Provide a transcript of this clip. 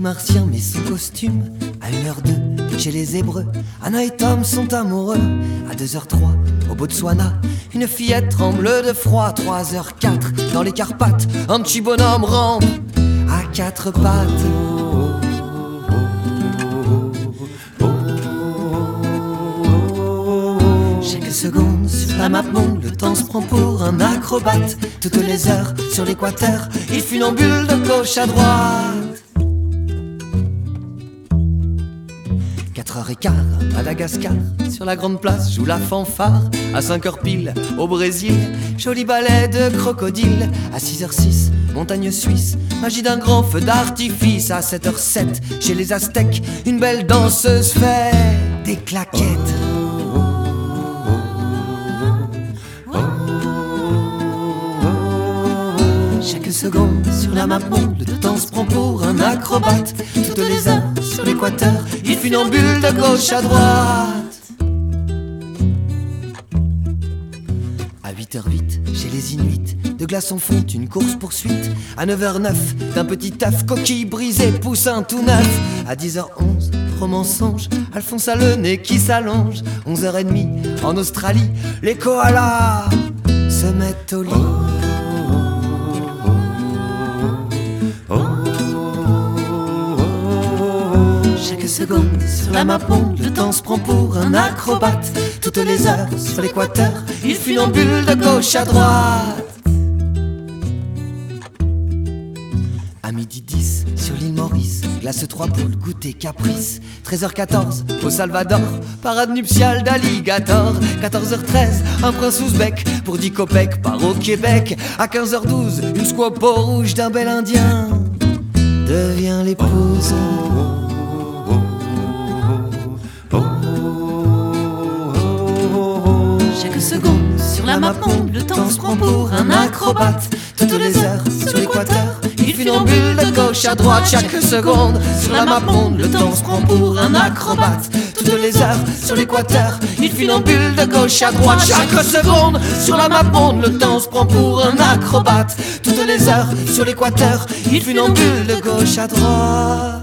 petit martien met son costume à 1h02 chez les Hébreux. Anna et Tom sont amoureux. À 2h03 au Botswana, une fillette tremble de froid. 3h04 dans les Carpates, un petit bonhomme rampe à 4 pattes. Chaque seconde sur la map monde, le temps se prend pour un acrobate. Toutes les heures sur l'équateur, il funambule de gauche à droite. 4h15, Madagascar, sur la grande place joue la fanfare. À 5h pile, au Brésil, joli ballet de crocodile. À 6h06, montagne suisse, magie d'un grand feu d'artifice. À 7h07, chez les Aztèques, une belle danseuse fait des claquettes. Chaque seconde sur la map monde, le temps se prend pour un acrobate. Toutes les heures sur l'équateur, il funambule de gauche à droite. À 8h08, chez les Inuits, de glaçons font une course-poursuite. À 9h09, d'un petit œuf, coquille brisée, poussin tout neuf. À 10h11, trop mensonge, Alphonse a le nez qui s'allonge. 11h30, en Australie, les koalas se mettent au lit. Chaque seconde sur la map monde, le temps se prend pour un acrobate. Toutes les heures sur l'équateur, il funambule de gauche à droite. À 12h10 sur l'île Maurice, glace 3 poules, goûter caprice. 13h14 au Salvador, parade nuptiale d'alligator. 14h13 un prince ouzbek pour 10 copecs part au Québec. À 15h12 une squapo rouge d'un bel indien devient l'épouse. Chaque seconde sur la map monde, le temps se prend pour un acrobate. Toutes les heures sur l'équateur, il funambule de gauche à droite. Chaque seconde sur la map monde, le temps se prend pour un acrobate. Toutes les heures sur l'équateur, il funambule de gauche à droite. Chaque seconde sur la map monde, le temps se prend pour un acrobate. Toutes les heures sur l'équateur, il funambule de gauche à droite.